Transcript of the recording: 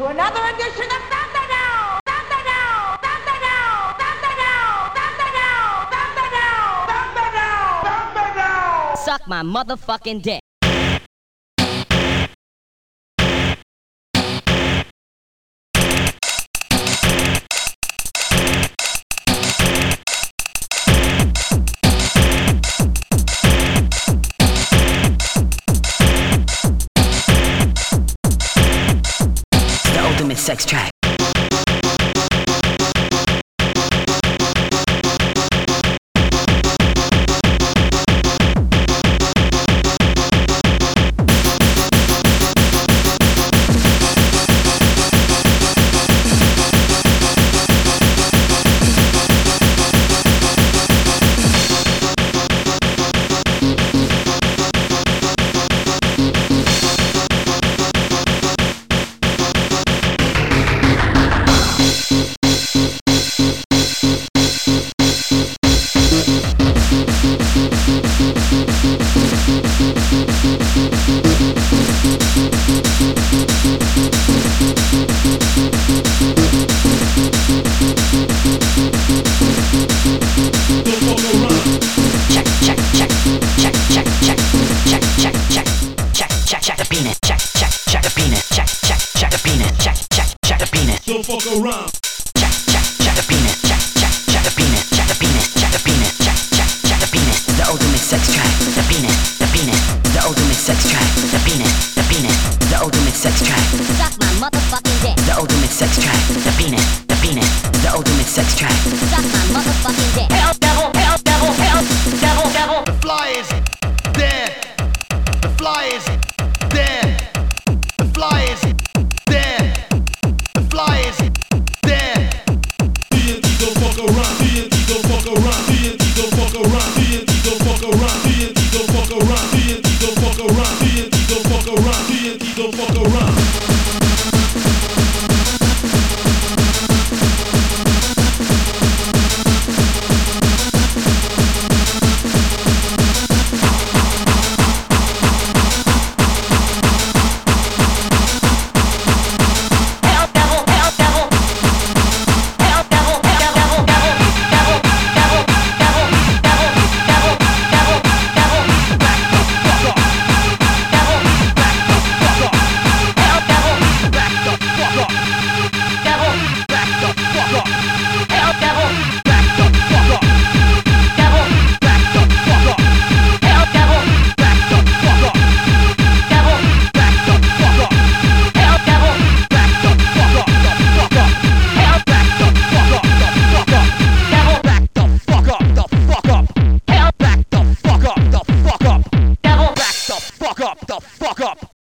to another edition of Thunderdome! Thunderdome! Thunderdome! Thunderdome! Thunderdome! Thunderdome! Thunderdome! Thunderdome! Suck my motherfucking dick. Ultimate sex track. Don't fuck around. Check the penis. Check the penis. Check the penis. Check the penis. Check the penis. The ultimate sex track. The penis. The ultimate sex track. The penis. The ultimate sex track. Suck my motherfucking dick. The ultimate sex track. The penis. The ultimate sex track. Suck my motherfucking dick. Hell, devil, hell, devil, hell, devil, devil. The fly is there. The fly is there. The fly is there. The fly is there. TNT don't fuck around. TNT don't fuck around. TNT don't fuck around. TNT don't fuck around. TNT don't fuck around. TNT don't fuck around. TNT don't fuck around. TNT don't fuck around. Fuck up.